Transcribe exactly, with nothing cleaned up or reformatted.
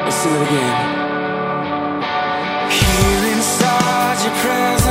Let's sing it again. Here inside your presence